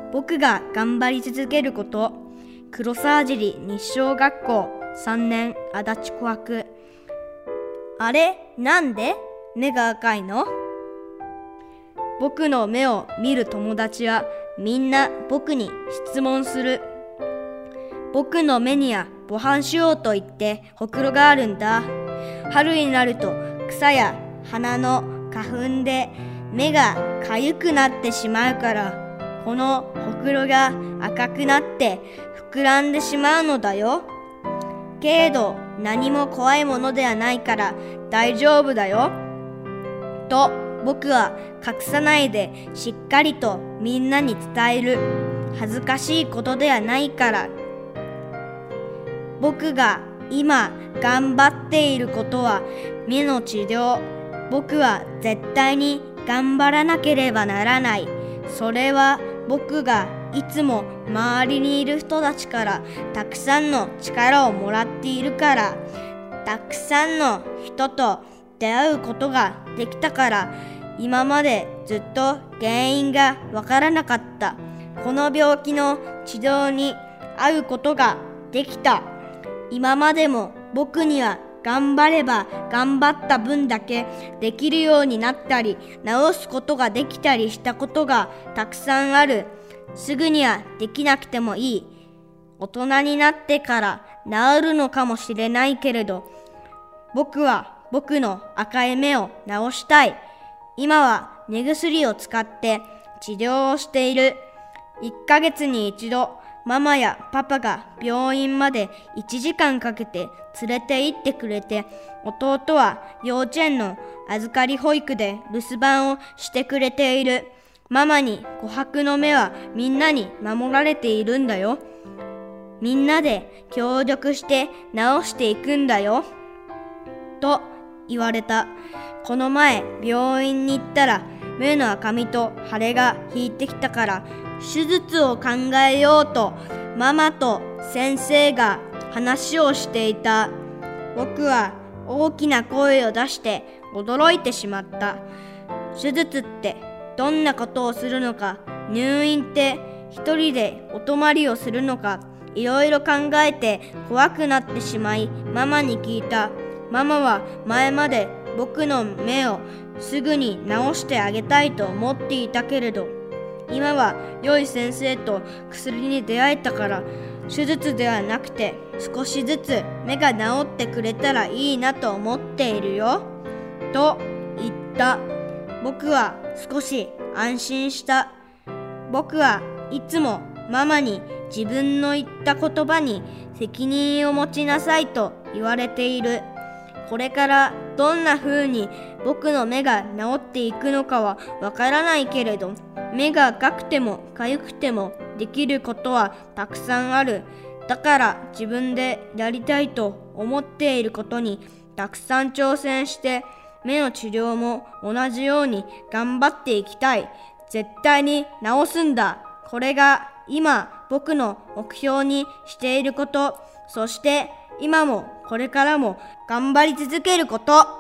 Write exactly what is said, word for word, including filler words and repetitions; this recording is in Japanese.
僕が頑張り続けること。黒沢尻日小学校さんねん足立小学。あれ、なんで目が赤いの？僕の目を見る友達はみんな僕に質問する。僕の目には模範腫瘍といってほくろがあるんだ。春になると草や花の花粉で目がかゆくなってしまうから、このほくろが赤くなって膨らんでしまうのだよ。けれど何も怖いものではないから大丈夫だよ。と僕は隠さないでしっかりとみんなに伝える。恥ずかしいことではないから。僕が今頑張っていることは目の治療。僕は絶対に頑張らなければならない。それは僕がいつも周りにいる人たちからたくさんの力をもらっているから。たくさんの人と出会うことができたから。今までずっと原因がわからなかったこの病気の治療に会うことができた。今までも僕には頑張れば頑張った分だけできるようになったり、治すことができたりしたことがたくさんある。すぐにはできなくてもいい。大人になってから治るのかもしれないけれど、僕は僕の赤い目を治したい。今は目薬を使って治療をしている。いっかげつに一度、ママやパパが病院までいちじかんかけて連れて行ってくれて、弟は幼稚園の預かり保育で留守番をしてくれている。ママに琥珀の目はみんなに守られているんだよ。みんなで協力して治していくんだよ。と言われた。この前病院に行ったら目の赤みと腫れが引いてきたから手術を考えようとママと先生が話をしていた。僕は大きな声を出して驚いてしまった。手術ってどんなことをするのか、入院って一人でお泊まりをするのか、いろいろ考えて怖くなってしまいママに聞いた。ママは前まで僕の目をすぐに治してあげたいと思っていたけれど、今は良い先生と薬に出会えたから手術ではなくて少しずつ目が治ってくれたらいいなと思っているよ。と言った。僕は少し安心した。僕はいつもママに自分の言った言葉に責任を持ちなさいと言われている。これからどんな風に僕の目が治っていくのかはわからないけれど、目が赤くても痒くてもできることはたくさんある。だから自分でやりたいと思っていることにたくさん挑戦して目の治療も同じように頑張っていきたい。絶対に治すんだ。これが今僕の目標にしていること。そして今もこれからも頑張り続けること。